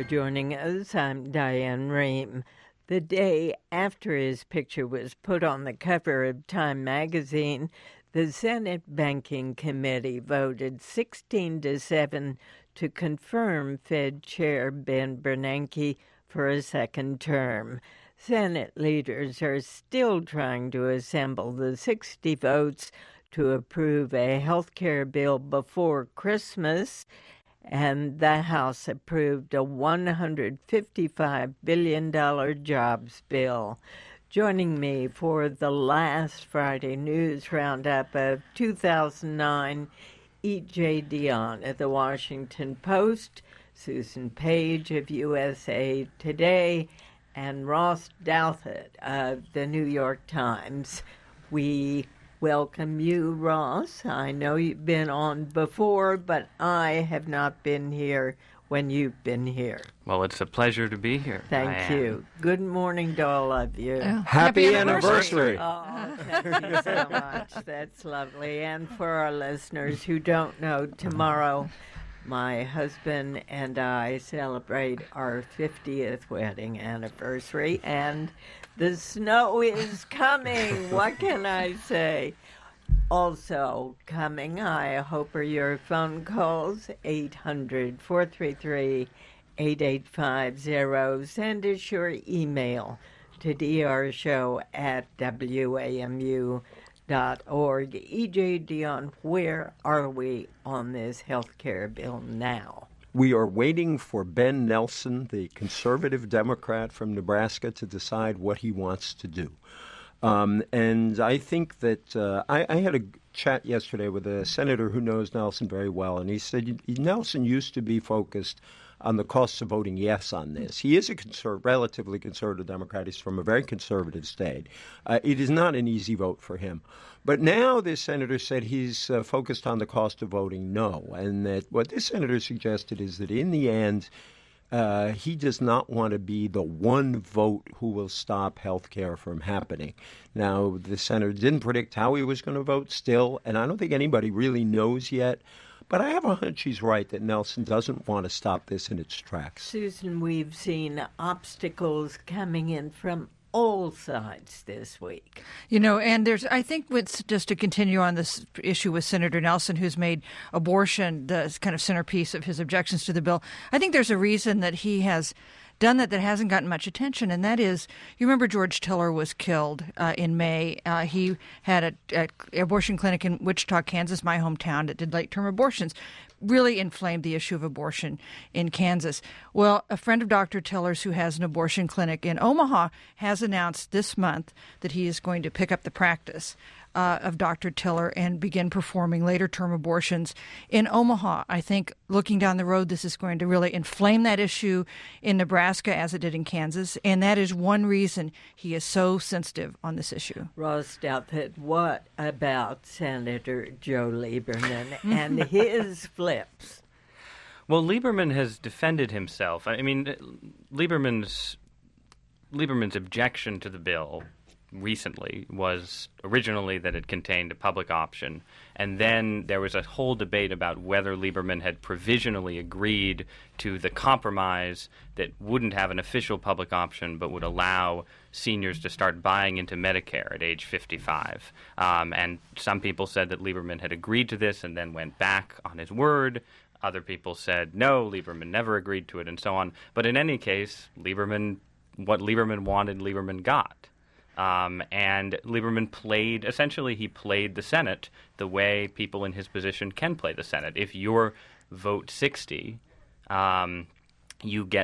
for joining us. I'm Diane Rehm. The day after his picture was put on the cover of Time magazine, the Senate Banking Committee voted 16-7 to confirm Fed Chair Ben Bernanke for a second term. Senate leaders are still trying to assemble the 60 votes to approve a health care bill before Christmas, and the House approved a $155 billion jobs bill. Joining me for the last Friday News Roundup of 2009, E.J. Dionne of the Washington Post, Susan Page of USA Today, and Ross Douthat of the New York Times. We welcome you, Ross. I know you've been on before, but I have not been here when you've been here. Well, it's a pleasure to be here. Thank you. Good morning to all of you. Happy anniversary. Oh, thank you so much. That's lovely. And for our listeners who don't know, tomorrow my husband and I celebrate our 50th wedding anniversary, and the snow is coming. What can I say? Also coming, I hope, are your phone calls, 800-433-8850. Send us your email to drshow@wamu.org. E.J. Dionne, where are we on this health care bill now? We are waiting for Ben Nelson, the conservative Democrat from Nebraska, to decide what he wants to do. And I think that I had a chat yesterday with a senator who knows Nelson very well, and he said Nelson used to be focused on the costs of voting yes on this. He is a relatively conservative Democrat. He's from a very conservative state. It is not an easy vote for him. But now this senator said he's focused on the cost of voting no, and that what this senator suggested is that in the end, he does not want to be the one vote who will stop health care from happening. Now, the senator didn't predict how he was going to vote still, and I don't think anybody really knows yet. But I have a hunch he's right that Nelson doesn't want to stop this in its tracks. Susan, we've seen obstacles coming in from all sides this week. You know, and I think just to continue on this issue with Senator Nelson, who's made abortion the kind of centerpiece of his objections to the bill, I think there's a reason that he has done that hasn't gotten much attention, and that is, you remember George Tiller was killed in May. He had an abortion clinic in Wichita, Kansas, my hometown, that did late-term abortions. Really inflamed the issue of abortion in Kansas. Well, a friend of Dr. Tiller's who has an abortion clinic in Omaha has announced this month that he is going to pick up the practice of Dr. Tiller and begin performing later-term abortions in Omaha. I think looking down the road, this is going to really inflame that issue in Nebraska as it did in Kansas, and that is one reason he is so sensitive on this issue. Ross Douthat, what about Senator Joe Lieberman and his flips? Well, Lieberman has defended himself. I mean, Lieberman's objection to the bill recently was originally that it contained a public option, and then there was a whole debate about whether Lieberman had provisionally agreed to the compromise that wouldn't have an official public option but would allow seniors to start buying into Medicare at age 55. And some people said that Lieberman had agreed to this and then went back on his word. Other people said, no, Lieberman never agreed to it, and so on. But in any case, what Lieberman wanted, Lieberman got. And Lieberman played the Senate the way people in his position can play the Senate. If you're vote 60, you get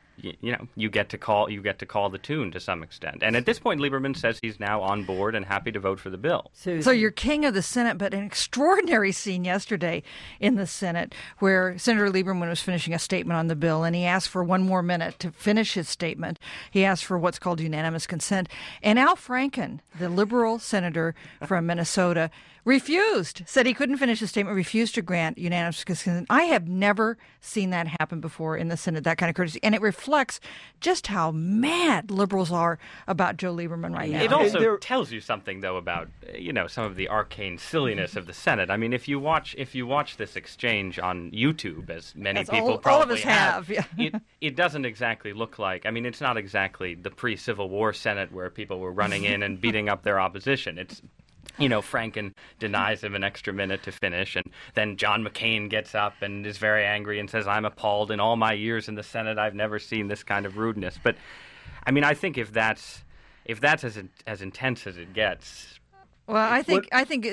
to call the tune to some extent. And at this point, Lieberman says he's now on board and happy to vote for the bill. So you're king of the Senate, but an extraordinary scene yesterday in the Senate where Senator Lieberman was finishing a statement on the bill, and he asked for one more minute to finish his statement. He asked for what's called unanimous consent. And Al Franken, the liberal senator from Minnesota, said he couldn't finish his statement, refused to grant unanimous consent. I have never seen that happen before in the Senate, that kind of courtesy. And it reflects just how mad liberals are about Joe Lieberman right now. It also tells you something, though, about some of the arcane silliness of the Senate. I mean, if you watch this exchange on YouTube, as many people probably all of us have, yeah. it doesn't exactly look like. I mean, it's not exactly the pre-Civil War Senate where people were running in and beating up their opposition. It's Franken denies him an extra minute to finish, and then John McCain gets up and is very angry and says, "I'm appalled. In all my years in the Senate, I've never seen this kind of rudeness." But, I mean, I think if that's as intense as it gets. Well, I think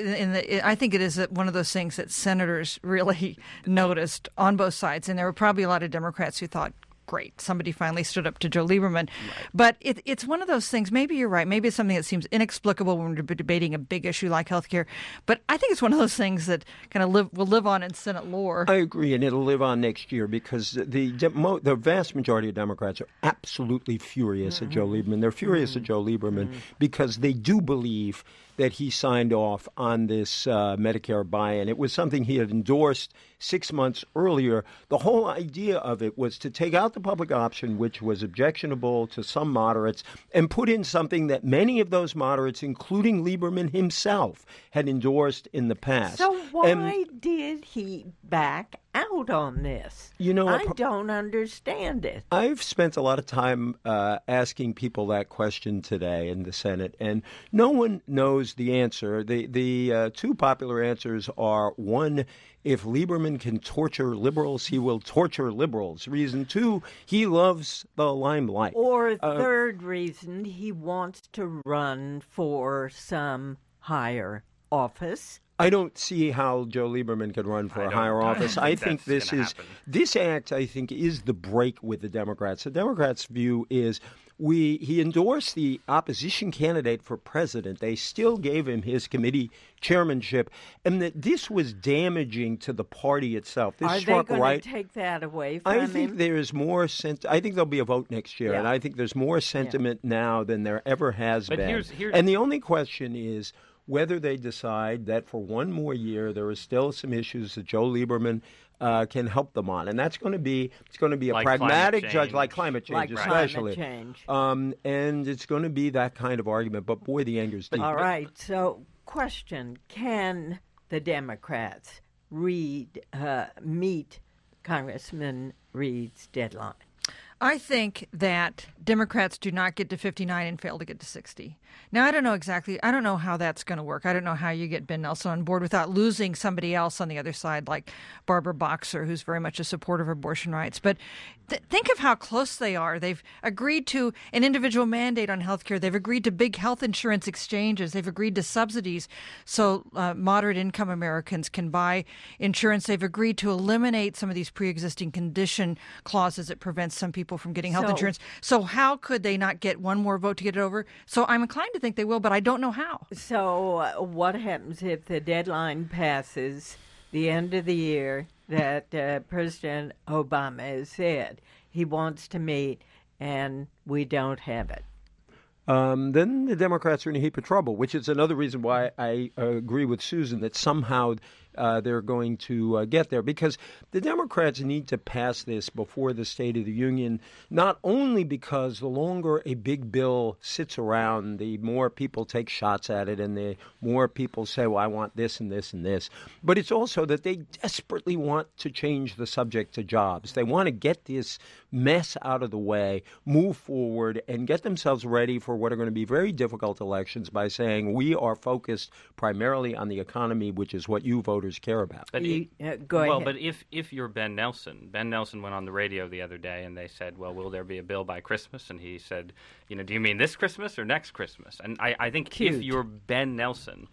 it is one of those things that senators really noticed on both sides, and there were probably a lot of Democrats who thought, great, somebody finally stood up to Joe Lieberman. Right. But it's one of those things, maybe you're right, maybe it's something that seems inexplicable when we're debating a big issue like health care, but I think it's one of those things that kind of will live on in Senate lore. I agree, and it'll live on next year because the vast majority of Democrats are absolutely furious at Joe Lieberman. They're furious at Joe Lieberman because they do believe that he signed off on this Medicare buy-in. It was something he had endorsed 6 months earlier. The whole idea of it was to take out the public option, which was objectionable to some moderates, and put in something that many of those moderates, including Lieberman himself, had endorsed in the past. So why did he back out on this? I don't understand it. I've spent a lot of time asking people that question today in the Senate, and no one knows the answer. The two popular answers are, one, if Lieberman can torture liberals, he will torture liberals. Reason two, he loves the limelight. Or third reason, he wants to run for some higher office. I don't see how Joe Lieberman could run for a higher office. I think this act, I think, is the break with the Democrats. The Democrats' view is he endorsed the opposition candidate for president. They still gave him his committee chairmanship, and that this was damaging to the party itself. This struck they going right. to take that away from him? I think there is more I think there'll be a vote next year, and I think there's more sentiment now than there ever has been. Here's and the only question is whether they decide that for one more year there are still some issues that Joe Lieberman can help them on, and it's going to be a like pragmatic judge, like climate change, especially. Climate change. And it's going to be that kind of argument. But boy, the anger's deep. All right. So, question: can the Democrats meet Congressman Reed's deadline? I think that Democrats do not get to 59 and fail to get to 60. Now, I don't know how that's going to work. I don't know how you get Ben Nelson on board without losing somebody else on the other side, like Barbara Boxer, who's very much a supporter of abortion rights. But think of how close they are. They've agreed to an individual mandate on health care. They've agreed to big health insurance exchanges. They've agreed to subsidies so moderate income Americans can buy insurance. They've agreed to eliminate some of these pre-existing condition clauses that prevent some people from getting health insurance. So how could they not get one more vote to get it over? So I'm inclined to think they will, but I don't know how. So what happens if the deadline passes the end of the year that President Obama has said he wants to meet and we don't have it? Then the Democrats are in a heap of trouble, which is another reason why I agree with Susan that somehow they're going to get there, because the Democrats need to pass this before the State of the Union, not only because the longer a big bill sits around, the more people take shots at it and the more people say, well, I want this and this and this, but it's also that they desperately want to change the subject to jobs. They want to get this mess out of the way, move forward, and get themselves ready for what are going to be very difficult elections by saying we are focused primarily on the economy, which is what you voters care about. But go ahead. Well, but if you're Ben Nelson went on the radio the other day and they said, well, will there be a bill by Christmas? And he said, do you mean this Christmas or next Christmas? And I think if you're Ben Nelson,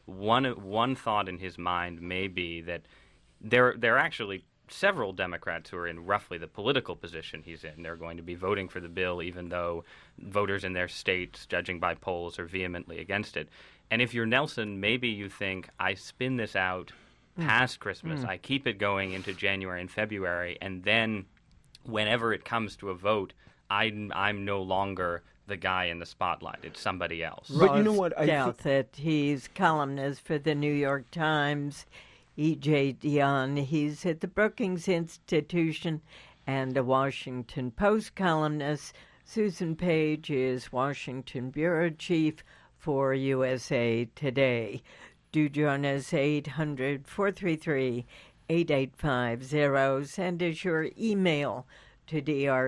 one thought in his mind may be that there are actually several Democrats who are in roughly the political position he's in. They're going to be voting for the bill, even though voters in their states, judging by polls, are vehemently against it. And if you're Nelson, maybe you think, I spin this out past Christmas, I keep it going into January and February, and then whenever it comes to a vote, I'm no longer the guy in the spotlight. It's somebody else. But you know what? That he's columnist for the New York Times. E.J. Dionne, he's at the Brookings Institution, and a Washington Post columnist. Susan Page is Washington Bureau Chief for USA Today. Do join us, 800-433-8850. Send us your email to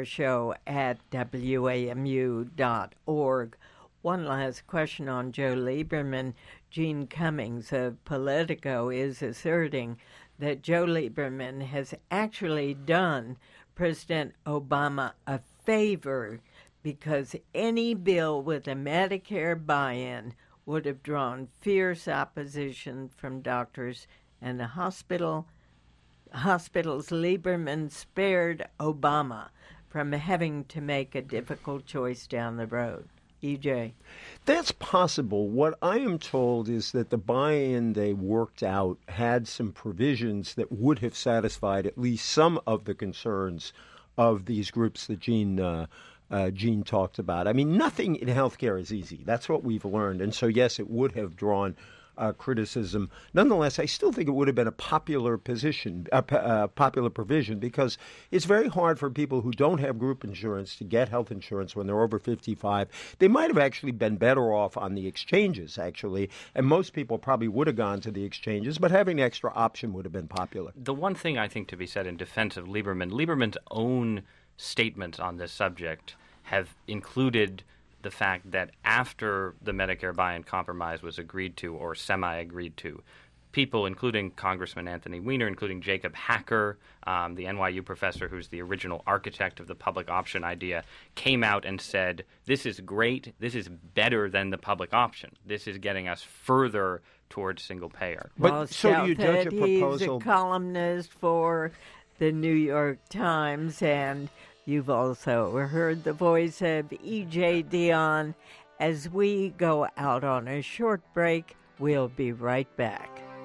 drshow@wamu.org. One last question on Joe Lieberman. Gene Cummings of Politico is asserting that Joe Lieberman has actually done President Obama a favor because any bill with a Medicare buy-in would have drawn fierce opposition from doctors and the hospitals. Lieberman spared Obama from having to make a difficult choice down the road. EJ. That's possible. What I am told is that the buy-in they worked out had some provisions that would have satisfied at least some of the concerns of these groups that Gene talked about. I mean, nothing in healthcare is easy. That's what we've learned. And so, yes, it would have drawn criticism. Nonetheless, I still think it would have been a popular provision because it's very hard for people who don't have group insurance to get health insurance when they're over 55. They might have actually been better off on the exchanges, actually, and most people probably would have gone to the exchanges, but having an extra option would have been popular. The one thing I think to be said in defense of Lieberman's own statements on this subject have included the fact that after the Medicare buy-in compromise was agreed to or semi-agreed to, people, including Congressman Anthony Weiner, including Jacob Hacker, the NYU professor who's the original architect of the public option idea, came out and said, this is great, this is better than the public option. This is getting us further towards single payer. But so do you judge a proposal? He's a columnist for the New York Times, and you've also heard the voice of E.J. Dionne. As we go out on a short break, we'll be right back.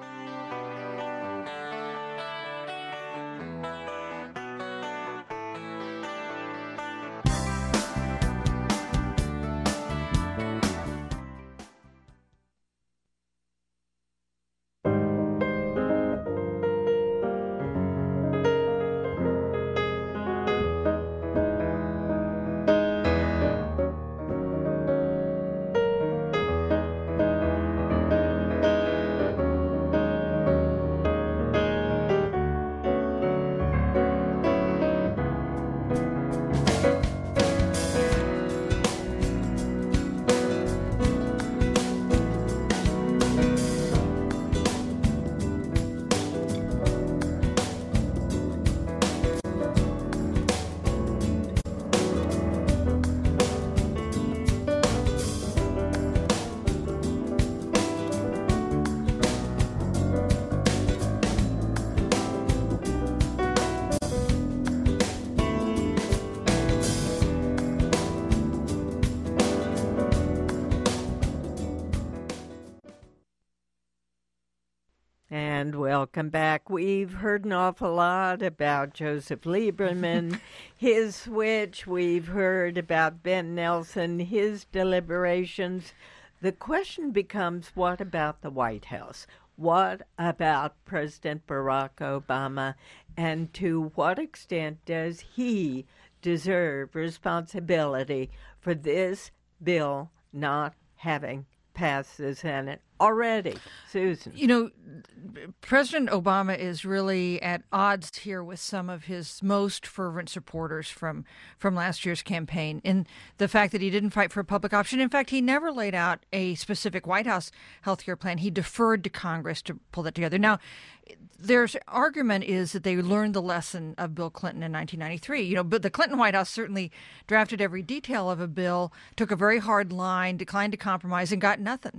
And welcome back. We've heard an awful lot about Joseph Lieberman, his switch. We've heard about Ben Nelson, his deliberations. The question becomes, what about the White House? What about President Barack Obama? And to what extent does he deserve responsibility for this bill not having passed the Senate already? Susan. You know, President Obama is really at odds here with some of his most fervent supporters from last year's campaign in the fact that he didn't fight for a public option. In fact, he never laid out a specific White House health care plan. He deferred to Congress to pull that together. Now, their argument is that they learned the lesson of Bill Clinton in 1993. You know, but the Clinton White House certainly drafted every detail of a bill, took a very hard line, declined to compromise, and got nothing.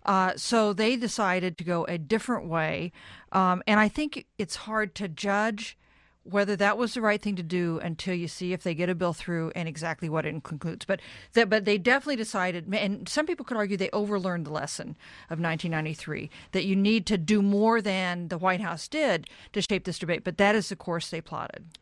So they decided to go a different way. And I think it's hard to judge whether that was the right thing to do until you see if they get a bill through and exactly what it concludes. But they definitely decided, and some people could argue they overlearned the lesson of 1993, that you need to do more than the White House did to shape this debate. But that is the course they plotted.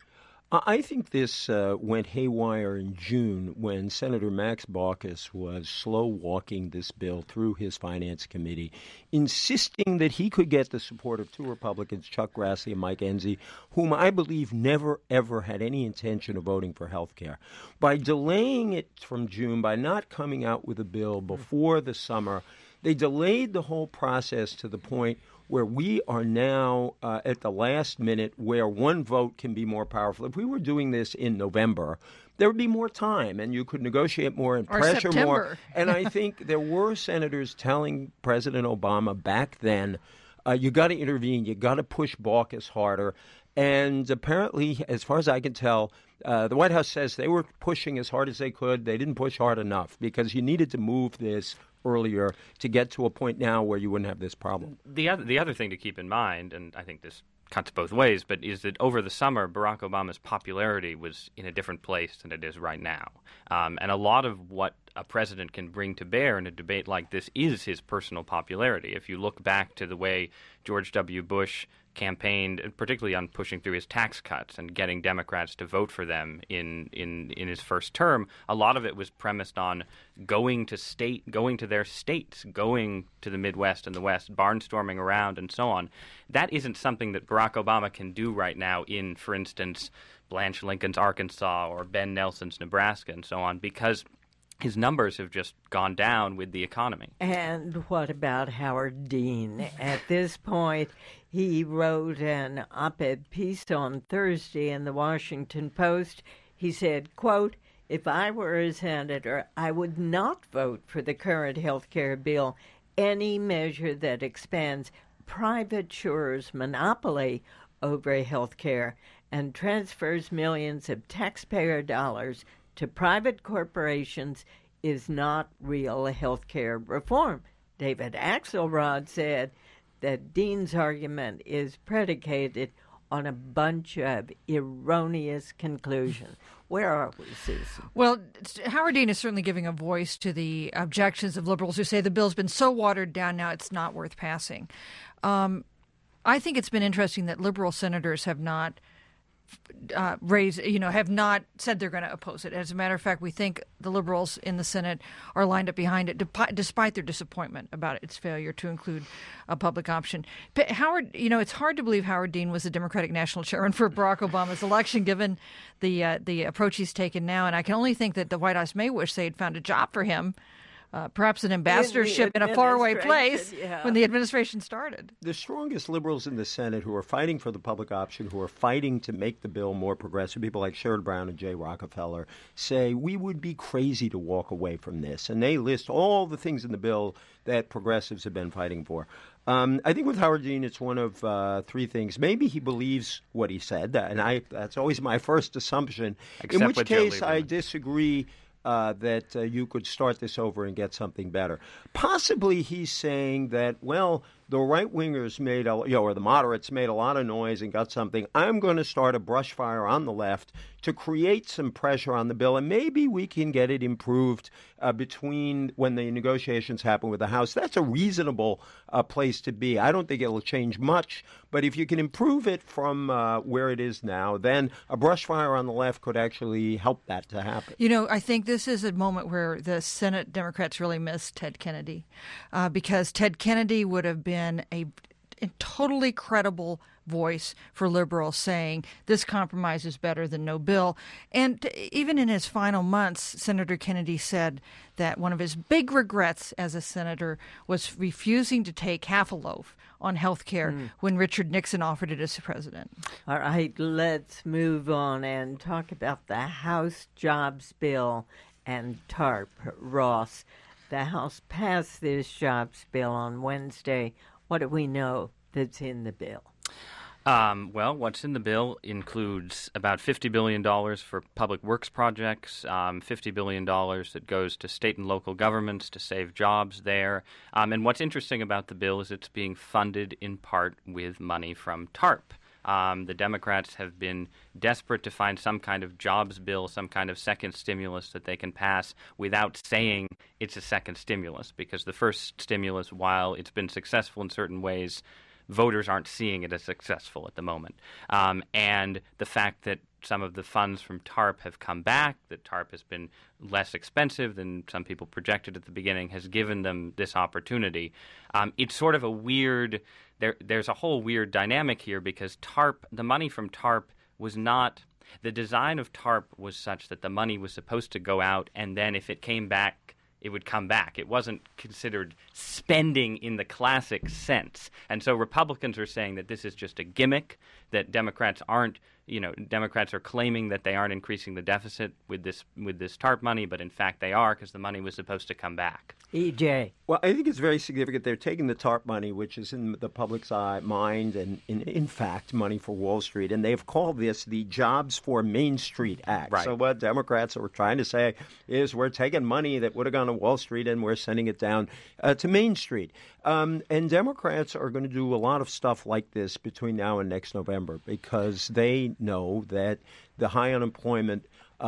I think this went haywire in June when Senator Max Baucus was slow-walking this bill through his Finance Committee, insisting that he could get the support of two Republicans, Chuck Grassley and Mike Enzi, whom I believe never, ever had any intention of voting for health care. By delaying it from June, by not coming out with a bill before the summer, they delayed the whole process to the point where we are now at the last minute where one vote can be more powerful. If we were doing this in November, there would be more time and you could negotiate more and pressure more. And I think there were senators telling President Obama back then, you got to intervene, you got to push Baucus harder. And apparently, as far as I can tell, the White House says they were pushing as hard as they could. They didn't push hard enough because you needed to move this earlier to get to a point now where you wouldn't have this problem. The other thing to keep in mind, and I think this cuts both ways, but is that over the summer, Barack Obama's popularity was in a different place than it is right now. And a lot of what a president can bring to bear in a debate like this is his personal popularity. If you look back to the way George W. Bush campaigned, particularly on pushing through his tax cuts and getting Democrats to vote for them in his first term, a lot of it was premised on going to their states, going to the Midwest and the West, barnstorming around and so on. That isn't something that Barack Obama can do right now in, for instance, Blanche Lincoln's Arkansas or Ben Nelson's Nebraska and so on, because his numbers have just gone down with the economy. And what about Howard Dean? At this point, he wrote an op-ed piece on Thursday in the Washington Post. He said, quote, "If I were a senator, I would not vote for the current health care bill, any measure that expands private insurers' monopoly over health care and transfers millions of taxpayer dollars to private corporations is not real health care reform." David Axelrod said that Dean's argument is predicated on a bunch of erroneous conclusions. Where are we, Susan? Well, Howard Dean is certainly giving a voice to the objections of liberals who say the bill's been so watered down now it's not worth passing. I think it's been interesting that liberal senators have not have not said they're going to oppose it. As a matter of fact, we think the liberals in the Senate are lined up behind it, despite their disappointment about its failure to include a public option. But Howard, it's hard to believe Howard Dean was the Democratic national chairman for Barack Obama's election, given the approach he's taken now. And I can only think that the White House may wish they had found a job for him. Perhaps an ambassadorship in a faraway place when the administration started. The strongest liberals in the Senate who are fighting for the public option, who are fighting to make the bill more progressive, people like Sherrod Brown and Jay Rockefeller, say we would be crazy to walk away from this. And they list all the things in the bill that progressives have been fighting for. I think with Howard Dean, it's one of three things. Maybe he believes what he said, and that's always my first assumption, in which case I disagree that you could start this over and get something better. Possibly he's saying that, well, the right-wingers or the moderates made a lot of noise and got something. I'm going to start a brush fire on the left to create some pressure on the bill, and maybe we can get it improved between when the negotiations happen with the House. That's a reasonable place to be. I don't think it'll change much, but if you can improve it from where it is now, then a brush fire on the left could actually help that to happen. I think this is a moment where the Senate Democrats really miss Ted Kennedy, because Ted Kennedy would have been a totally credible voice for liberals saying this compromise is better than no bill. And even in his final months, Senator Kennedy said that one of his big regrets as a senator was refusing to take half a loaf on health care when Richard Nixon offered it as president. All right, let's move on and talk about the House Jobs Bill and TARP. Ross, the House passed this jobs bill on Wednesday. What do we know that's in the bill? Well, what's in the bill includes about $50 billion for public works projects, $50 billion that goes to state and local governments to save jobs there. And what's interesting about the bill is it's being funded in part with money from TARP. The Democrats have been desperate to find some kind of jobs bill, some kind of second stimulus that they can pass without saying it's a second stimulus, because the first stimulus, while it's been successful in certain ways, voters aren't seeing it as successful at the moment. And the fact that some of the funds from TARP have come back, that TARP has been less expensive than some people projected at the beginning, has given them this opportunity. It's sort of a weird, there's a whole weird dynamic here because TARP, the money from TARP was not, the design of TARP was such that the money was supposed to go out and then if it came back, it would come back. It wasn't considered spending in the classic sense. And so Republicans are saying that this is just a gimmick, that Democrats are claiming that they aren't increasing the deficit with this TARP money, but in fact they are because the money was supposed to come back. EJ. Well, I think it's very significant. They're taking the TARP money, which is in the public's mind and, in fact, money for Wall Street, and they've called this the Jobs for Main Street Act. Right. So what Democrats are trying to say is we're taking money that would have gone to Wall Street and we're sending it down to Main Street. And Democrats are going to do a lot of stuff like this between now and next November because they know that the high unemployment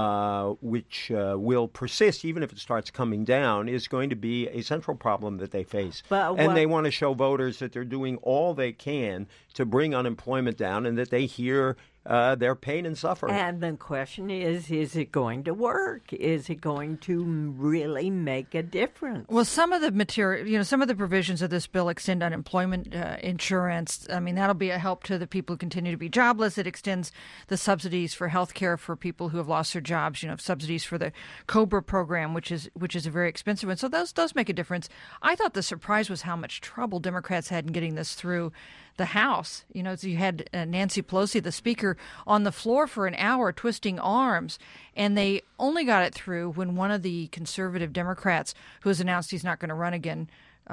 which will persist even if it starts coming down, is going to be a central problem that they face. And they want to show voters that they're doing all they can to bring unemployment down and that they hear their pain and suffering. And the question is it going to work? Is it going to really make a difference? Well, some of the material, some of the provisions of this bill extend unemployment insurance. I mean, that'll be a help to the people who continue to be jobless. It extends the subsidies for health care for people who have lost their jobs, subsidies for the COBRA program, which is a very expensive one. So those does make a difference. I thought the surprise was how much trouble Democrats had in getting this through the House. So you had Nancy Pelosi, the Speaker, on the floor for an hour twisting arms, and they only got it through when one of the conservative Democrats, who has announced he's not going to run again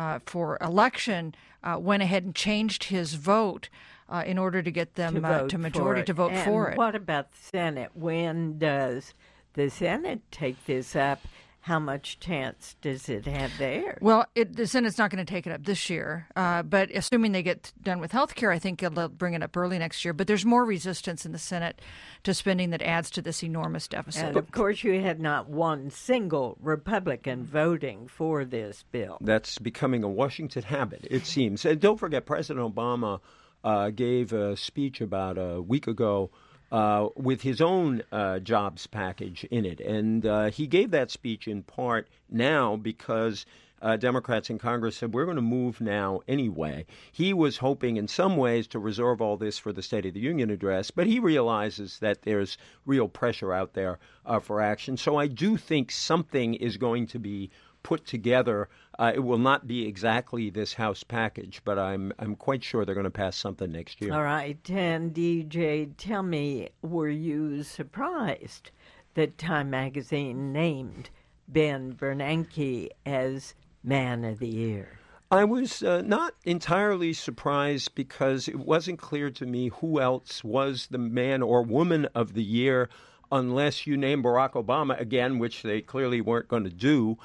for election, went ahead and changed his vote in order to get them to majority to vote for it. What about the Senate? When does the Senate take this up? How much chance does it have there? Well, the Senate's not going to take it up this year, but assuming they get done with health care, I think they'll bring it up early next year. But there's more resistance in the Senate to spending that adds to this enormous deficit. And, of course, you had not one single Republican voting for this bill. That's becoming a Washington habit, it seems. And don't forget, President Obama gave a speech about a week ago with his own jobs package in it. And he gave that speech in part now because Democrats in Congress said, we're going to move now anyway. He was hoping in some ways to reserve all this for the State of the Union address, but he realizes that there's real pressure out there for action. So I do think something is going to be put together. It will not be exactly this House package, but I'm quite sure they're going to pass something next year. All right. And DJ, tell me, were you surprised that Time Magazine named Ben Bernanke as Man of the Year? I was not entirely surprised because it wasn't clear to me who else was the man or woman of the year unless you name Barack Obama again, which they clearly weren't going to do.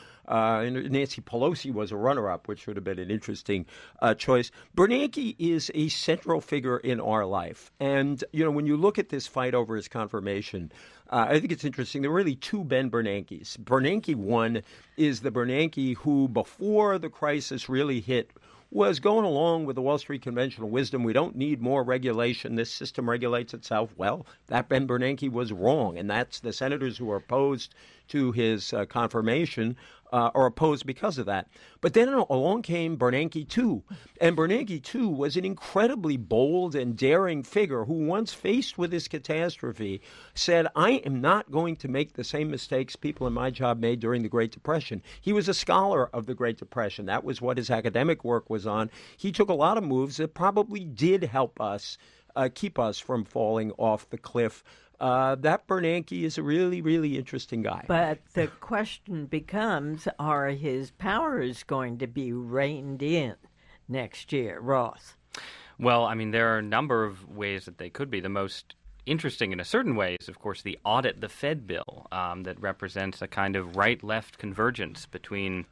Nancy Pelosi was a runner-up, which would have been an interesting choice. Bernanke is a central figure in our life. And, when you look at this fight over his confirmation, I think it's interesting. There are really two Ben Bernankes. Bernanke one is the Bernanke who, before the crisis really hit, was going along with the Wall Street conventional wisdom. We don't need more regulation. This system regulates itself. Well, that Ben Bernanke was wrong, and that's the senators who are opposed to his confirmation are opposed because of that. But then along came Bernanke II, and Bernanke II was an incredibly bold and daring figure who, once faced with this catastrophe, said, I am not going to make the same mistakes people in my job made during the Great Depression. He was a scholar of the Great Depression. That was what his academic work was on. He took a lot of moves that probably did help us keep us from falling off the cliff. That Bernanke is a really, really interesting guy. But the question becomes, are his powers going to be reined in next year, Ross? Well, I mean, there are a number of ways that they could be. The most interesting in a certain way is, of course, the Audit the Fed bill that represents a kind of right-left convergence between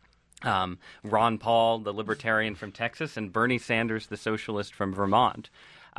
Ron Paul, the libertarian from Texas, and Bernie Sanders, the socialist from Vermont.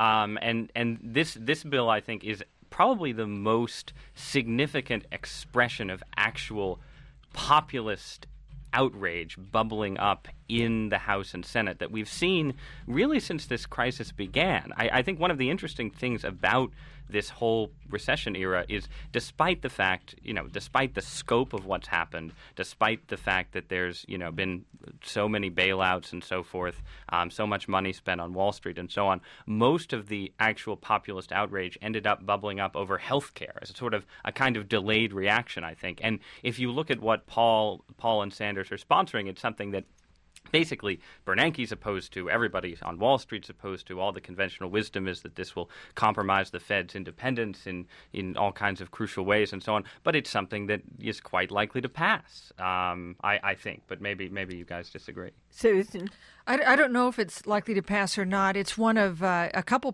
And this bill, I think, is probably the most significant expression of actual populist outrage bubbling up in the House and Senate that we've seen really since this crisis began. I think one of the interesting things about this whole recession era is despite the fact, despite the scope of what's happened, despite the fact that there's, been so many bailouts and so forth, so much money spent on Wall Street and so on, most of the actual populist outrage ended up bubbling up over health care as sort of a kind of delayed reaction, I think. And if you look at what Paul and Sanders are sponsoring, it's something that basically Bernanke's opposed to, everybody on Wall Street's opposed to. All the conventional wisdom is that this will compromise the Fed's independence in all kinds of crucial ways and so on. But it's something that is quite likely to pass, I think. But maybe you guys disagree. Susan? I don't know if it's likely to pass or not. It's one of a couple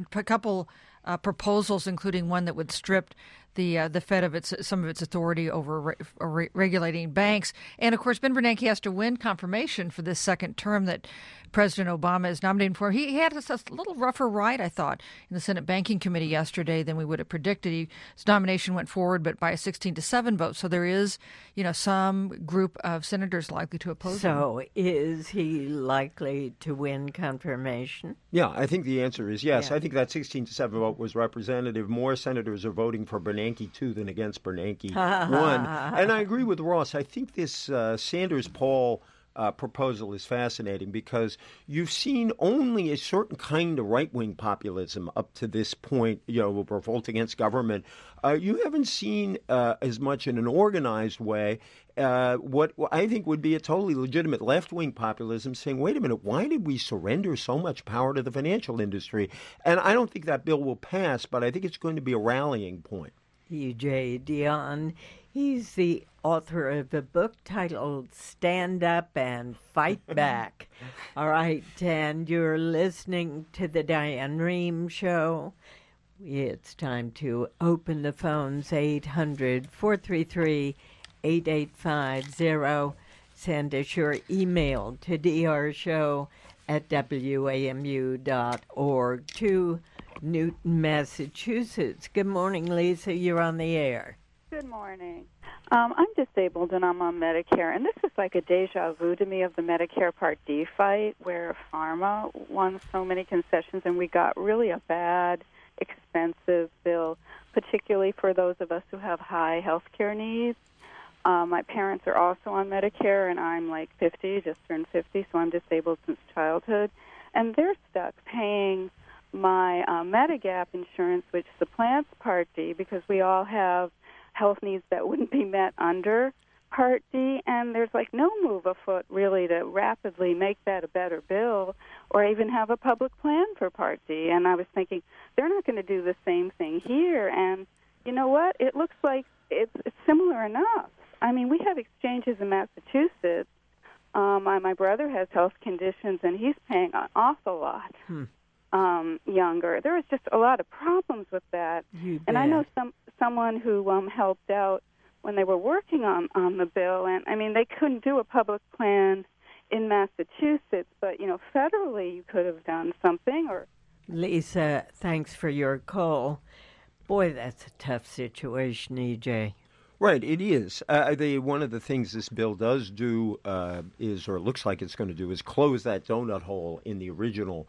proposals, including one that would strip the Fed of some of its authority over regulating banks. And, of course, Ben Bernanke has to win confirmation for this second term that President Obama is nominating for. He had a little rougher ride, I thought, in the Senate Banking Committee yesterday than we would have predicted. His nomination went forward, but by a 16-7 vote. So there is, some group of senators likely to oppose him. So is he likely to win confirmation? Yeah, I think the answer is yes. Yeah. I think that 16-7 vote was representative. More senators are voting for Bernanke 2 than against Bernanke 1. And I agree with Ross. I think this Sanders-Paul proposal is fascinating because you've seen only a certain kind of right-wing populism up to this point, revolt against government. You haven't seen as much in an organized way what I think would be a totally legitimate left-wing populism saying, wait a minute, why did we surrender so much power to the financial industry? And I don't think that bill will pass, but I think it's going to be a rallying point. E.J. Dionne, he's the author of a book titled Stand Up and Fight Back. All right, and you're listening to the Diane Rehm Show. It's time to open the phones, 800-433-8850. Send us your email to drshow@wamu.org to Newton, Massachusetts. Good morning, Lisa. You're on the air. Good morning. I'm disabled and I'm on Medicare, and this is like a deja vu to me of the Medicare Part D fight where pharma won so many concessions and we got really a bad, expensive bill, particularly for those of us who have high health care needs. My parents are also on Medicare, and I'm like 50, just turned 50, so I'm disabled since childhood, and they're stuck paying my Medigap insurance, which supplants Part D, because we all have health needs that wouldn't be met under Part D, and there's like no move afoot really to rapidly make that a better bill or even have a public plan for Part D. And I was thinking, they're not going to do the same thing here, and you know what? It looks like it's similar enough. I mean, we have exchanges in Massachusetts. My brother has health conditions, and he's paying an awful lot. Younger. There was just a lot of problems with that. And I know someone who helped out when they were working on the bill, and I mean, they couldn't do a public plan in Massachusetts, but federally you could have done something. Or Lisa, thanks for your call. Boy, that's a tough situation, EJ. Right, it is. One of the things this bill does do is, or looks like it's going to do, is close that donut hole in the original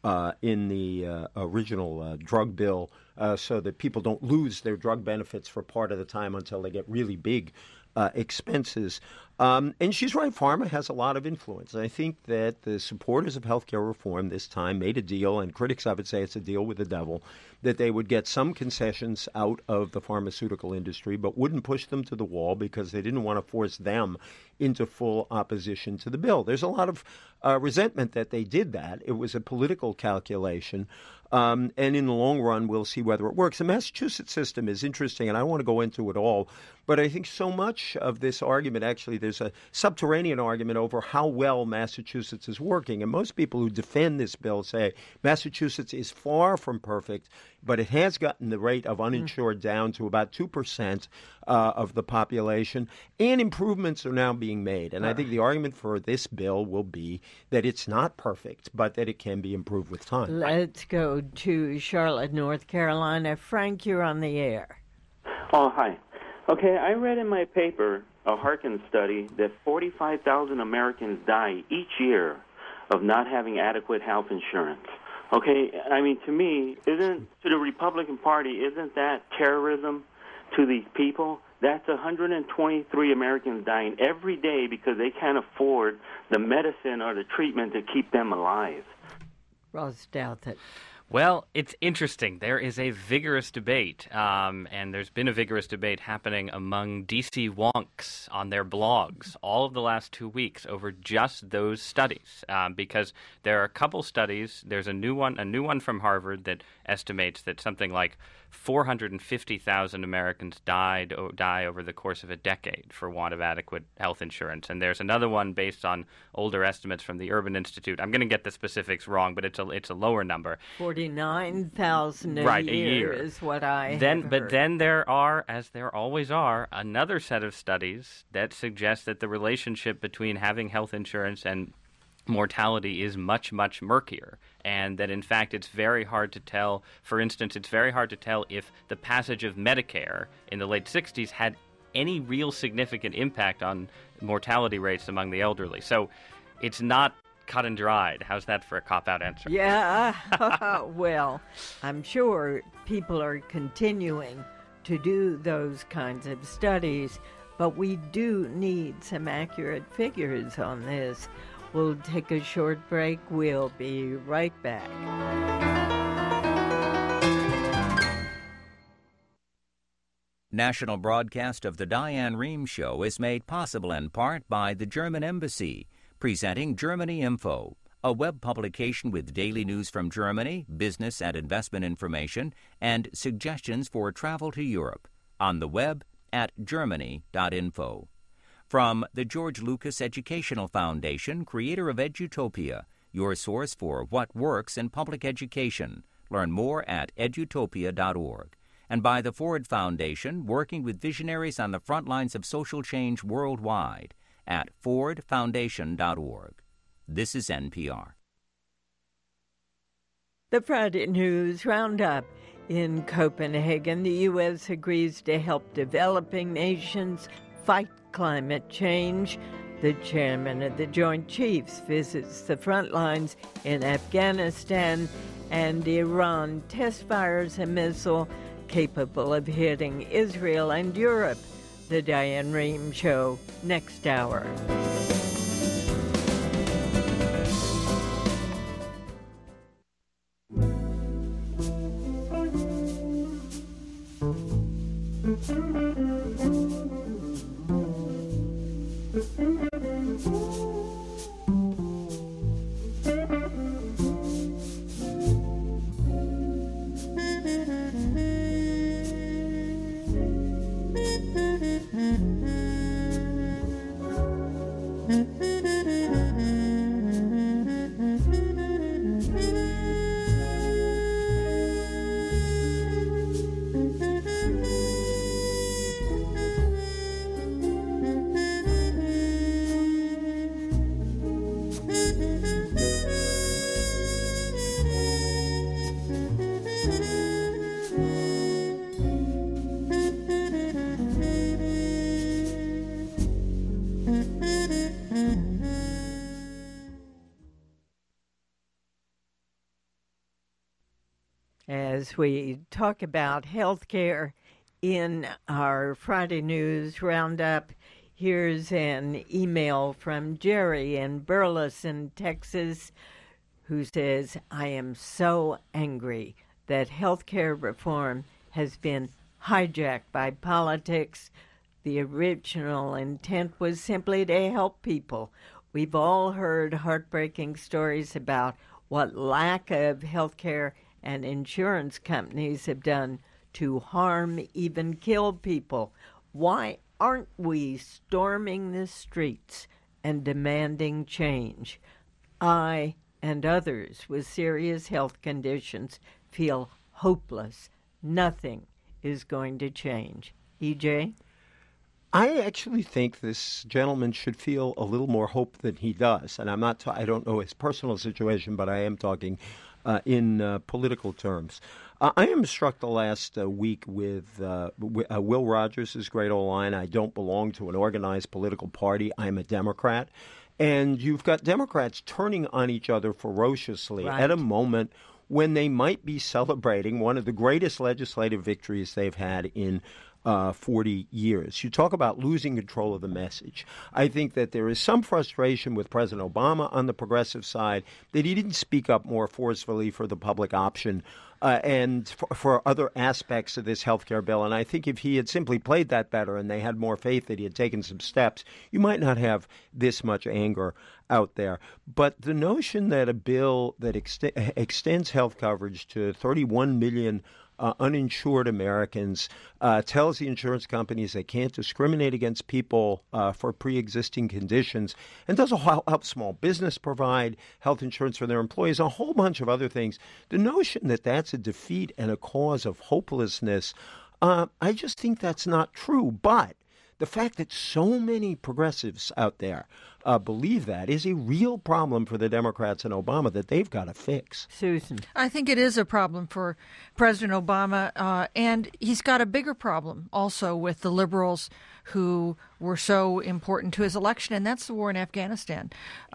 drug bill, so that people don't lose their drug benefits for part of the time until they get really big expenses. And she's right, pharma has a lot of influence. I think that the supporters of healthcare reform this time made a deal, and critics of it say it's a deal with the devil, that they would get some concessions out of the pharmaceutical industry, but wouldn't push them to the wall because they didn't want to force them into full opposition to the bill. There's a lot of resentment that they did that. It was a political calculation. And in the long run, we'll see whether it works. The Massachusetts system is interesting, and I don't want to go into it all, but I think so much of this argument, actually, there's a subterranean argument over how well Massachusetts is working. And most people who defend this bill say Massachusetts is far from perfect, but it has gotten the rate of uninsured down to about 2% of the population, and improvements are now being made. And I think the argument for this bill will be that it's not perfect, but that it can be improved with time. Let's go to Charlotte, North Carolina. Frank, you're on the air. Oh, hi. Okay, I read in my paper a Harkins study that 45,000 Americans die each year of not having adequate health insurance. Okay, I mean, to me, to the Republican Party, isn't that terrorism to these people? That's 123 Americans dying every day because they can't afford the medicine or the treatment to keep them alive. Ross Douthat. Well, it's interesting. There is a vigorous debate, and there's been a vigorous debate happening among DC wonks on their blogs all of the last 2 weeks over just those studies, because there are a couple studies. There's a new one from Harvard that estimates that something like 450,000 Americans die over the course of a decade for want of adequate health insurance. And there's another one based on older estimates from the Urban Institute. I'm going to get the specifics wrong, but it's a lower number. 49,000 a year is what I have But heard. then there are, as there always are, another set of studies that suggest that the relationship between having health insurance and mortality is much, much murkier, and that in fact it's very hard to tell. For instance, it's very hard to tell if the passage of Medicare in the late 60s had any real significant impact on mortality rates among the elderly. So it's not cut and dried. How's that for a cop-out answer? Yeah, well, I'm sure people are continuing to do those kinds of studies, but we do need some accurate figures on this. We'll take a short break. We'll be right back. National broadcast of the Diane Rehm Show is made possible in part by the German Embassy, presenting Germany Info, a web publication with daily news from Germany, business and investment information, and suggestions for travel to Europe. On the web at germany.info. From the George Lucas Educational Foundation, creator of Edutopia, your source for what works in public education. Learn more at edutopia.org. And by the Ford Foundation, working with visionaries on the front lines of social change worldwide at fordfoundation.org. This is NPR. The Friday News Roundup. In Copenhagen, the U.S. agrees to help developing nations fight climate change. The chairman of the Joint Chiefs visits the front lines in Afghanistan, and Iran test fires a missile capable of hitting Israel and Europe. The Diane Rehm Show, next hour. As we talk about health care in our Friday News Roundup, here's an email from Jerry in Burleson, Texas, who says, I am so angry that health care reform has been hijacked by politics. The original intent was simply to help people. We've all heard heartbreaking stories about what lack of health care and insurance companies have done to harm, even kill people. Why aren't we storming the streets and demanding change? I and others with serious health conditions feel hopeless. Nothing is going to change. EJ? I actually think this gentleman should feel a little more hope than he does. And I don't know his personal situation, but I am talking in political terms. I am struck the last week with Will Rogers' great old line, "I don't belong to an organized political party, I'm a Democrat." And you've got Democrats turning on each other ferociously at a moment when they might be celebrating one of the greatest legislative victories they've had in 40 years. You talk about losing control of the message. I think that there is some frustration with President Obama on the progressive side that he didn't speak up more forcefully for the public option and for other aspects of this health care bill. And I think if he had simply played that better and they had more faith that he had taken some steps, you might not have this much anger out there. But the notion that a bill that extends health coverage to 31 million uninsured Americans, tells the insurance companies they can't discriminate against people for pre-existing conditions, and does help small business provide health insurance for their employees, a whole bunch of other things. The notion that that's a defeat and a cause of hopelessness, I just think that's not true. But the fact that so many progressives out there believe that is a real problem for the Democrats and Obama that they've got to fix. Susan. I think it is a problem for President Obama, and he's got a bigger problem also with the liberals who were so important to his election, and that's the war in Afghanistan.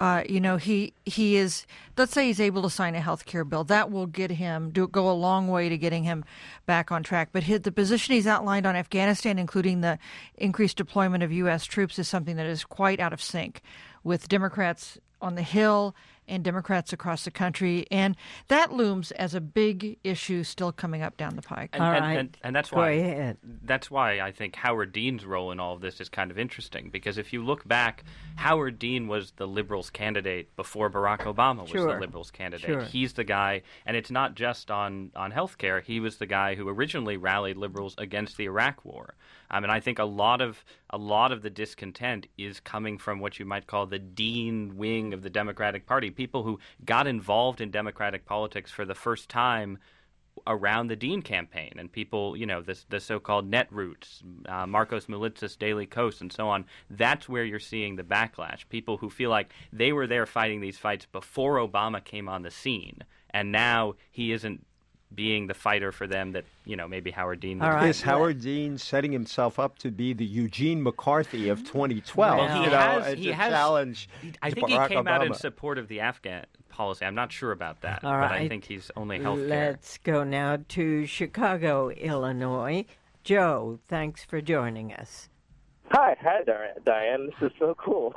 He is, let's say he's able to sign a health care bill. That will go a long way to getting him back on track. But the position he's outlined on Afghanistan, including the increased deployment of U.S. troops, is something that is quite out of sync with Democrats on the Hill and Democrats across the country, and that looms as a big issue still coming up down the pike. And that's why I think Howard Dean's role in all of this is kind of interesting, because if you look back, Howard Dean was the Liberals' candidate before Barack Obama was the Liberals' candidate. Sure. He's the guy, and it's not just on health care. He was the guy who originally rallied Liberals against the Iraq War. And I think a lot of the discontent is coming from what you might call the Dean wing of the Democratic Party, people who got involved in Democratic politics for the first time around the Dean campaign, and people, the so-called netroots, Marcos Militzis, Daily Kos, and so on. That's where you're seeing the backlash. People who feel like they were there fighting these fights before Obama came on the scene, and now he isn't being the fighter for them that, maybe Howard Dean was. Right. Is Howard Dean setting himself up to be the Eugene McCarthy of 2012? Well, he has challenge. I think he Barack came out in Obama. support of the Afghan policy. I'm not sure about that, All but right. I think he's only health care. Let's go now to Chicago, Illinois. Joe, thanks for joining us. Hi, Diane. This is so cool.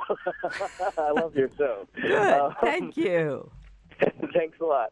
I love your show. Good, thank you. Thanks a lot.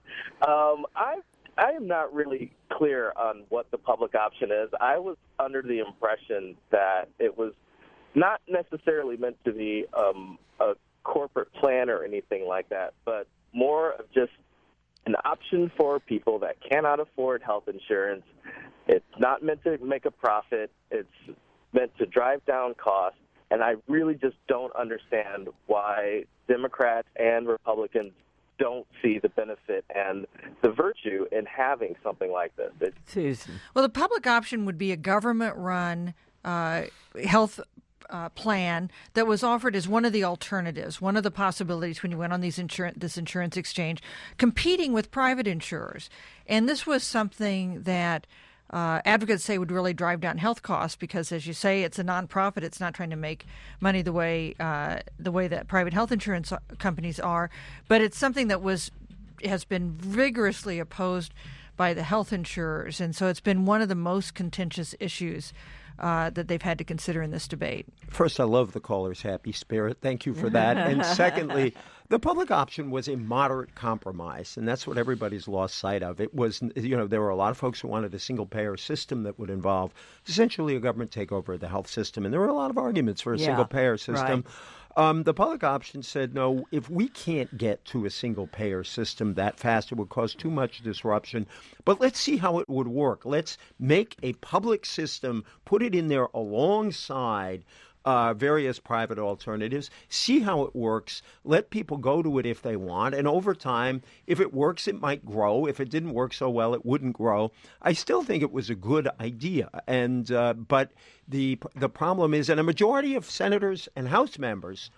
I am not really clear on what the public option is. I was under the impression that it was not necessarily meant to be a corporate plan or anything like that, but more of just an option for people that cannot afford health insurance. It's not meant to make a profit. It's meant to drive down costs, and I really just don't understand why Democrats and Republicans don't see the benefit and the virtue in having something like this. Susan. Well, the public option would be a government-run health plan that was offered as one of the alternatives, one of the possibilities when you went on this insurance exchange, competing with private insurers. And this was something that advocates say would really drive down health costs because, as you say, it's a nonprofit. It's not trying to make money the way that private health insurance companies are. But it's something that has been vigorously opposed by the health insurers, and so it's been one of the most contentious issues that they've had to consider in this debate. First, I love the caller's happy spirit. Thank you for that. And secondly, the public option was a moderate compromise, and that's what everybody's lost sight of. It was, there were a lot of folks who wanted a single-payer system that would involve essentially a government takeover of the health system, and there were a lot of arguments for a single-payer system. Right. The public option said, no, if we can't get to a single-payer system that fast, it would cause too much disruption. But let's see how it would work. Let's make a public system, put it in there alongside various private alternatives, see how it works, let people go to it if they want, and over time, if it works, it might grow. If it didn't work so well, it wouldn't grow. I still think it was a good idea, and but the problem is that a majority of senators and House members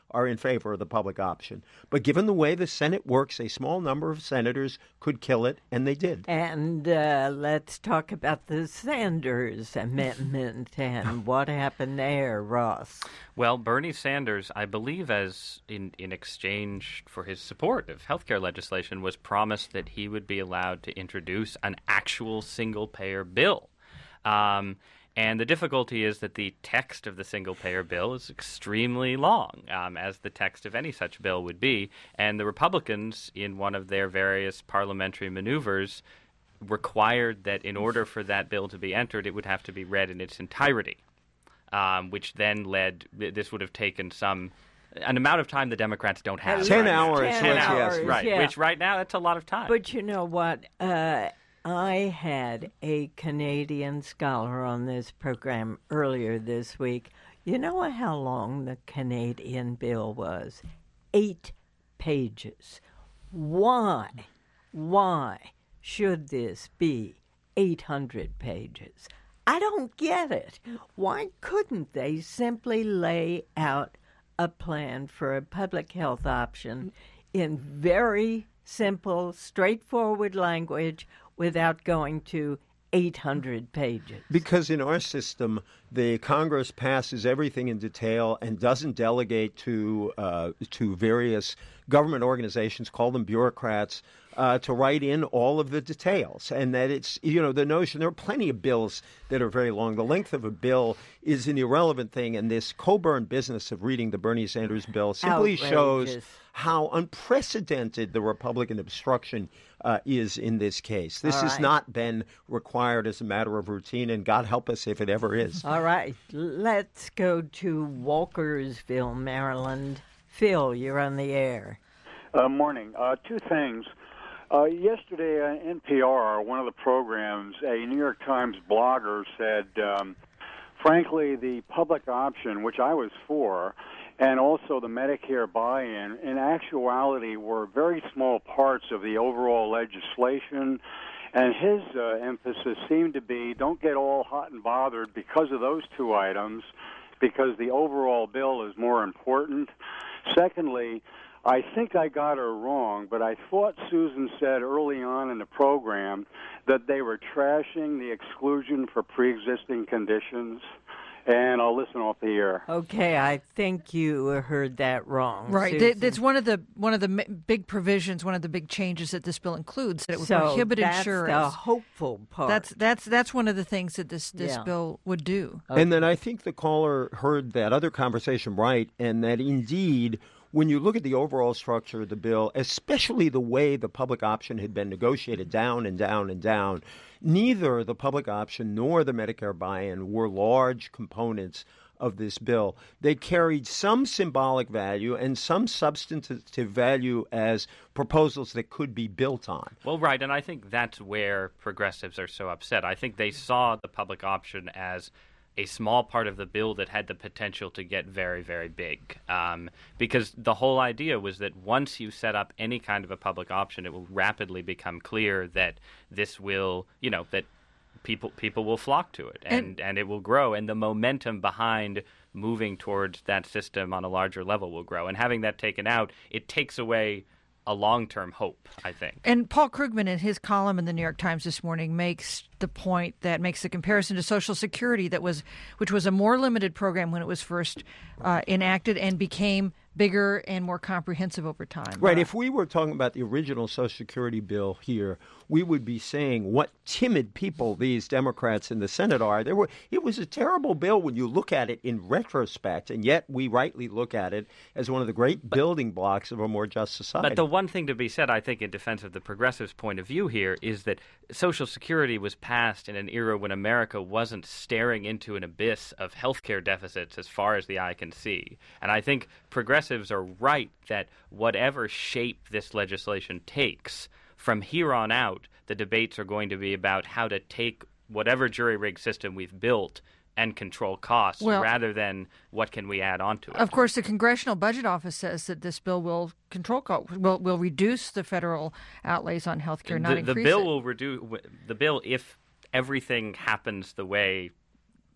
are in favor of the public option. But given the way the Senate works, a small number of senators could kill it, and they did. And let's talk about the Sanders amendment and what happened there, Ross. Well, Bernie Sanders, I believe, as in exchange for his support of healthcare legislation, was promised that he would be allowed to introduce an actual single-payer bill. And the difficulty is that the text of the single-payer bill is extremely long, as the text of any such bill would be. And the Republicans, in one of their various parliamentary maneuvers, required that in order for that bill to be entered, it would have to be read in its entirety, which then led – this would have taken an amount of time the Democrats don't have. 10 hours. 10 hours, right, yeah. Which right now, that's a lot of time. But you know what? I had a Canadian scholar on this program earlier this week. You know how long the Canadian bill was? 8 pages. Why should this be 800 pages? I don't get it. Why couldn't they simply lay out a plan for a public health option in very simple, straightforward language without going to 800 pages? Because in our system, the Congress passes everything in detail and doesn't delegate to various government organizations, call them bureaucrats, to write in all of the details. And that it's, the notion, there are plenty of bills that are very long. The length of a bill is an irrelevant thing. And this Coburn business of reading the Bernie Sanders bill simply shows how unprecedented the Republican obstruction is in this case. This has not been required as a matter of routine, and God help us if it ever is. All right. Let's go to Walkersville, Maryland. Phil, you're on the air. Morning. 2 things. Yesterday on NPR, one of the programs, a New York Times blogger said, frankly, the public option, which I was for, and also the Medicare buy-in, in actuality were very small parts of the overall legislation. And his emphasis seemed to be, don't get all hot and bothered because of those 2 items, because the overall bill is more important. Secondly, I think I got her wrong, but I thought Susan said early on in the program that they were trashing the exclusion for pre-existing conditions. And I'll listen off the air. Okay, I think you heard that wrong. Right, Susan. that's one of the big provisions, one of the big changes that this bill includes. That it would prohibit insurance. That's the hopeful part. That's one of the things that this bill would do. Okay. And then I think the caller heard that other conversation right, and that indeed, when you look at the overall structure of the bill, especially the way the public option had been negotiated down and down and down, neither the public option nor the Medicare buy-in were large components of this bill. They carried some symbolic value and some substantive value as proposals that could be built on. Well, right, and I think that's where progressives are so upset. I think they saw the public option as a small part of the bill that had the potential to get very, very big. Because the whole idea was that once you set up any kind of a public option, it will rapidly become clear that this will, that people will flock to it and it will grow. And the momentum behind moving towards that system on a larger level will grow. And having that taken out, it takes away a long-term hope, I think. And Paul Krugman, in his column in the New York Times this morning, makes the comparison to Social Security, which was a more limited program when it was first enacted and became bigger and more comprehensive over time. Right. If we were talking about the original Social Security bill here, we would be saying what timid people these Democrats in the Senate are. It was a terrible bill when you look at it in retrospect, and yet we rightly look at it as one of the great building blocks of a more just society. But the one thing to be said, I think, in defense of the progressives' point of view here is that Social Security was passed in an era when America wasn't staring into an abyss of healthcare deficits as far as the eye can see. And I think progressives are right that whatever shape this legislation takes, from here on out, the debates are going to be about how to take whatever jury-rigged system we've built and control costs rather than what can we add onto it. Of course, the Congressional Budget Office says that this bill will control will reduce the federal outlays on health care, not increase the bill it. will reduce the bill if everything happens the way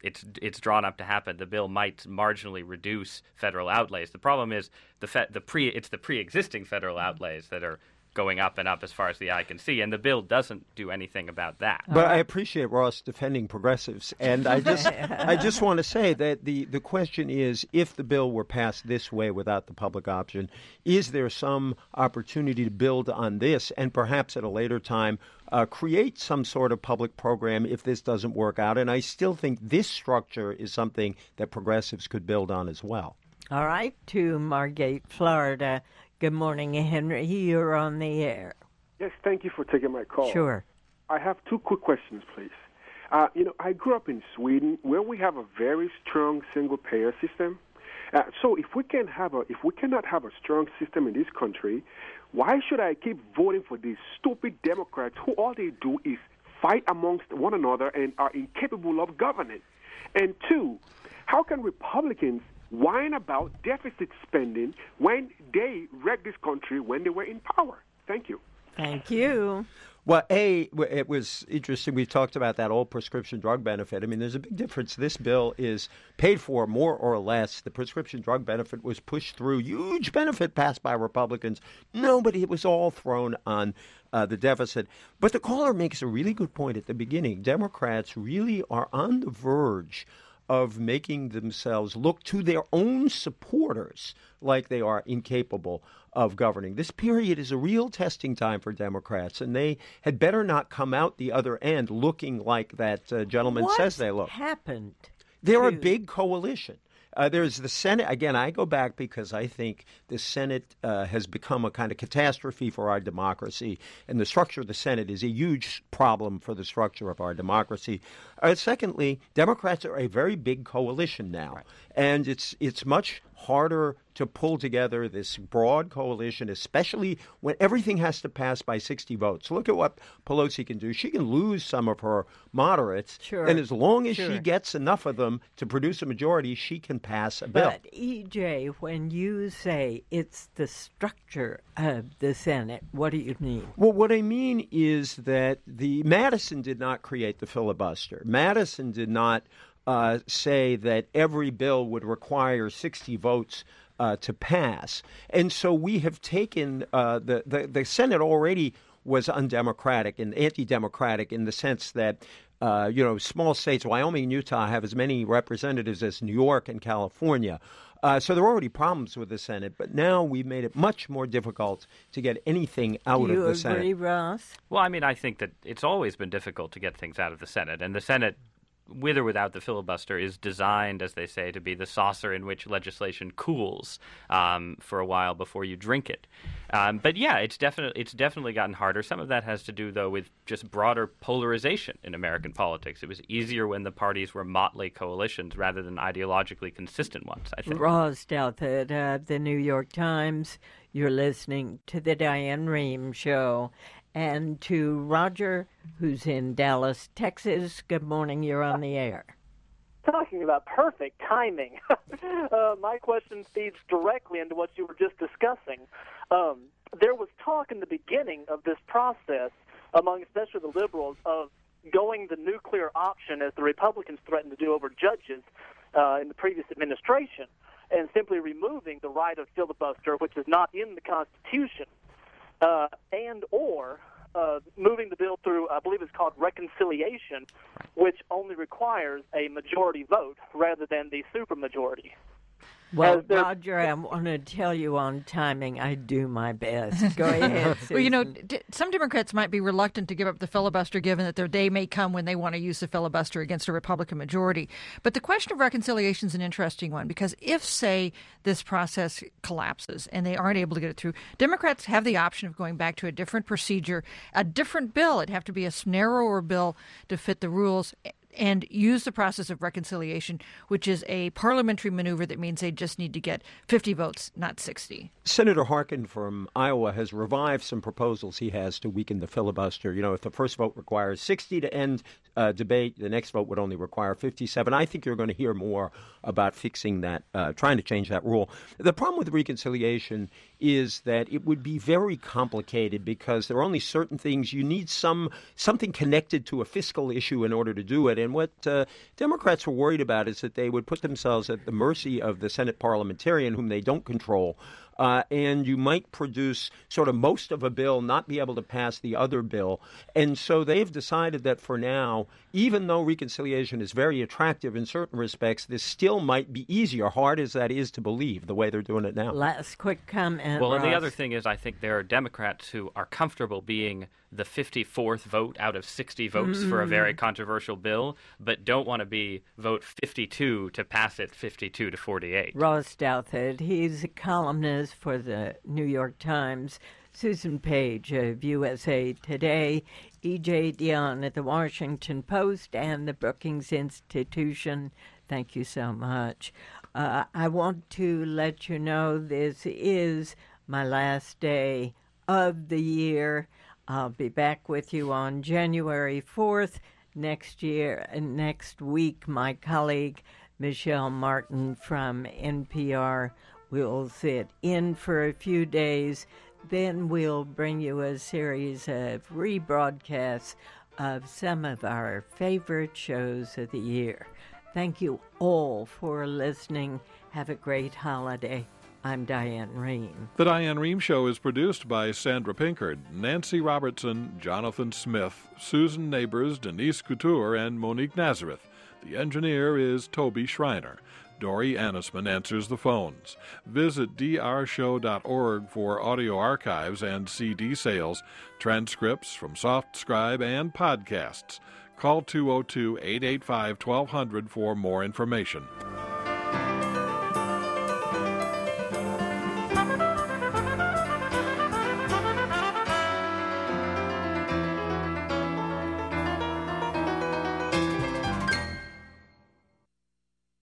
it's drawn up to happen, the bill might marginally reduce federal outlays. The problem is it's the pre-existing federal outlays that are going up and up as far as the eye can see, and the bill doesn't do anything about that. But I appreciate Ross defending progressives, and I just want to say that the question is, if the bill were passed this way without the public option, is there some opportunity to build on this and perhaps at a later time create some sort of public program if this doesn't work out? And I still think this structure is something that progressives could build on as well. All right, to Margate, Florida. Good morning, Henry. You're on the air. Yes, thank you for taking my call. Sure. I have two quick questions, please. I grew up in Sweden, where we have a very strong single-payer system. So if we cannot have a strong system in this country, why should I keep voting for these stupid Democrats who all they do is fight amongst one another and are incapable of governing? And two, how can Republicans whine about deficit spending when they wrecked this country when they were in power? Thank you. Thank you. Well, it was interesting. We talked about that old prescription drug benefit. I mean, there's a big difference. This bill is paid for more or less. The prescription drug benefit was pushed through. Huge benefit passed by Republicans. It was all thrown on the deficit. But the caller makes a really good point at the beginning. Democrats really are on the verge of making themselves look to their own supporters like they are incapable of governing. This period is a real testing time for Democrats, and they had better not come out the other end looking like that gentleman says they look. What happened? They're a big coalition. There's the Senate. Again, I go back because I think the Senate has become a kind of catastrophe for our democracy, and the structure of the Senate is a huge problem for the structure of our democracy. Secondly, Democrats are a very big coalition now, and it's much harder to pull together this broad coalition, especially when everything has to pass by 60 votes. Look at what Pelosi can do. She can lose some of her moderates, and as long as she gets enough of them to produce a majority, she can pass a bill. But, E.J., when you say it's the structure of the Senate, what do you mean? Well, what I mean is that Madison did not create the filibuster. Madison did not say that every bill would require 60 votes to pass. And so we have taken the Senate already was undemocratic and anti-democratic in the sense that small states, Wyoming and Utah, have as many representatives as New York and California. So there are already problems with the Senate, but now we've made it much more difficult to get anything out of the Senate. Do you agree, Ross? Well, I mean, I think that it's always been difficult to get things out of the Senate, and the Senate, with or without the filibuster, is designed, as they say, to be the saucer in which legislation cools for a while before you drink it. But yeah, it's definitely gotten harder. Some of that has to do, though, with just broader polarization in American politics. It was easier when the parties were motley coalitions rather than ideologically consistent ones, I think. Ross Douthat of the New York Times. You're listening to the Diane Rehm Show. And to Roger, who's in Dallas, Texas. Good morning. You're on the air. Talking about perfect timing. My question feeds directly into what you were just discussing. There was talk in the beginning of this process, among especially the liberals, of going the nuclear option, as the Republicans threatened to do over judges in the previous administration, and simply removing the right of filibuster, which is not in the Constitution. or moving the bill through, I believe it's called reconciliation, which only requires a majority vote rather than the supermajority. Well, Roger, I want to tell you on timing, I do my best. Go ahead, Susan. Well, you know, some Democrats might be reluctant to give up the filibuster, given that their day may come when they want to use the filibuster against a Republican majority. But the question of reconciliation is an interesting one, because if, say, this process collapses and they aren't able to get it through, Democrats have the option of going back to a different procedure, a different bill. It'd have to be a narrower bill to fit the rules, and use the process of reconciliation, which is a parliamentary maneuver that means they just need to get 50 votes, not 60. Senator Harkin from Iowa has revived some proposals he has to weaken the filibuster. You know, if the first vote requires 60 to end debate, the next vote would only require 57. I think you're going to hear more about fixing that, trying to change that rule. The problem with reconciliation is that it would be very complicated because there are only certain things. You need something connected to a fiscal issue in order to do it. And what Democrats were worried about is that they would put themselves at the mercy of the Senate parliamentarian, whom they don't control. And you might produce sort of most of a bill, not be able to pass the other bill. And so they've decided that for now, even though reconciliation is very attractive in certain respects, this still might be easier, hard as that is to believe, the way they're doing it now. Last quick comment, Well, Ross. and the other thing is I think there are Democrats who are comfortable being the 54th vote out of 60 votes for a very controversial bill, but don't want to be vote 52 to pass it 52 to 48. Ross Douthat, he's a columnist for the New York Times. Susan Page of USA Today, E.J. Dionne at the Washington Post and the Brookings Institution. Thank you so much. I want to let you know this is my last day of the year. I'll be back with you on January 4th next week. My colleague Michelle Martin from NPR will sit in for a few days. Then we'll bring you a series of rebroadcasts of some of our favorite shows of the year. Thank you all for listening. Have a great holiday. I'm Diane Rehm. The Diane Rehm Show is produced by Sandra Pinkard, Nancy Robertson, Jonathan Smith, Susan Neighbors, Denise Couture, and Monique Nazareth. The engineer is Toby Schreiner. Dory Annisman answers the phones. Visit drshow.org for audio archives and CD sales, transcripts from SoftScribe, and podcasts. Call 202-885-1200 for more information.